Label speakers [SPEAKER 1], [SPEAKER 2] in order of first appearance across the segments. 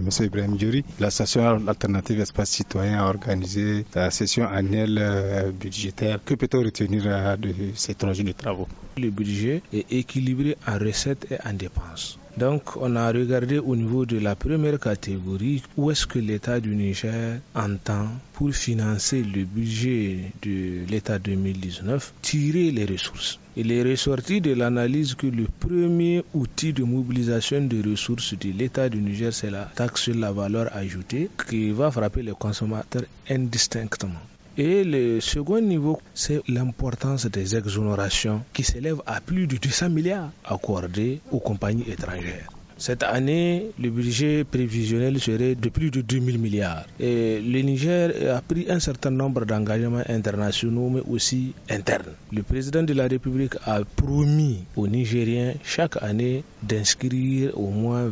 [SPEAKER 1] M. Ibrahim Diori. L'association alternative Espace Citoyen a organisé la session annuelle budgétaire. Que peut-on retenir de ces 3 jours de travaux?
[SPEAKER 2] Le budget est équilibré en recettes et en dépenses. Donc, on a regardé au niveau de la première catégorie où est-ce que l'État du Niger entend, pour financer le budget de l'État 2019, tirer les ressources. Il est ressorti de l'analyse que le premier outil de mobilisation des ressources de l'État du Niger, c'est la taxe sur la valeur ajoutée qui va frapper les consommateurs indistinctement. Et le second niveau, c'est l'importance des exonérations qui s'élèvent à plus de 200 milliards accordés aux compagnies étrangères. Cette année, le budget prévisionnel serait de plus de 2000 milliards. Et le Niger a pris un certain nombre d'engagements internationaux, mais aussi internes. Le président de la République a promis aux Nigériens chaque année d'inscrire au moins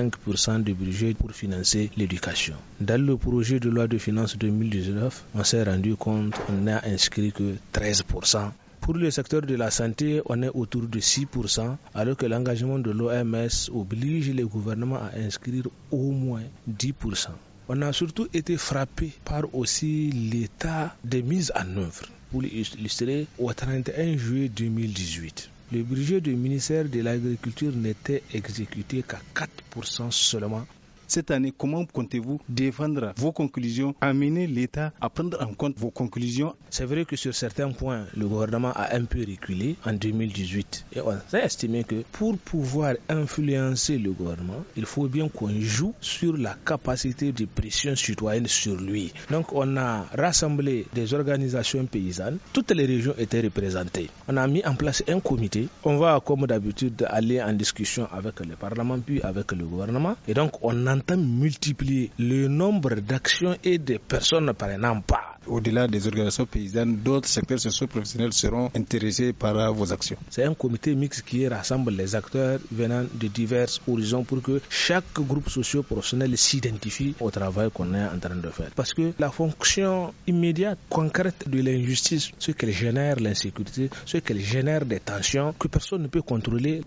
[SPEAKER 2] 25% du budget pour financer l'éducation. Dans le projet de loi de finances 2019, on s'est rendu compte qu'on n'a inscrit que 13%. Pour le secteur de la santé, on est autour de 6%, alors que l'engagement de l'OMS oblige les gouvernements à inscrire au moins 10%. On a surtout été frappé par aussi l'état de mise en œuvre. Pour l'illustrer, au 31 juillet 2018, le budget du ministère de l'Agriculture n'était exécuté qu'à 4% seulement.
[SPEAKER 1] Cette année, comment comptez-vous défendre vos conclusions, amener l'État à prendre en compte vos conclusions?
[SPEAKER 2] C'est vrai que sur certains points, le gouvernement a un peu reculé en 2018. Et on a estimé que pour pouvoir influencer le gouvernement, il faut bien qu'on joue sur la capacité de pression citoyenne sur lui. Donc on a rassemblé des organisations paysannes. Toutes les régions étaient représentées. On a mis en place un comité. On va, comme d'habitude, aller en discussion avec le Parlement puis avec le gouvernement. Et donc on entend multiplier le nombre d'actions et de personnes prenant part.
[SPEAKER 1] Au-delà des organisations paysannes, d'autres secteurs socio-professionnels seront intéressés par vos actions.
[SPEAKER 2] C'est un comité mixte qui rassemble les acteurs venant de divers horizons pour que chaque groupe socio-professionnel s'identifie au travail qu'on est en train de faire. Parce que la fonction immédiate, concrète de l'injustice, ce qu'elle génère, l'insécurité, ce qu'elle génère des tensions que personne ne peut contrôler.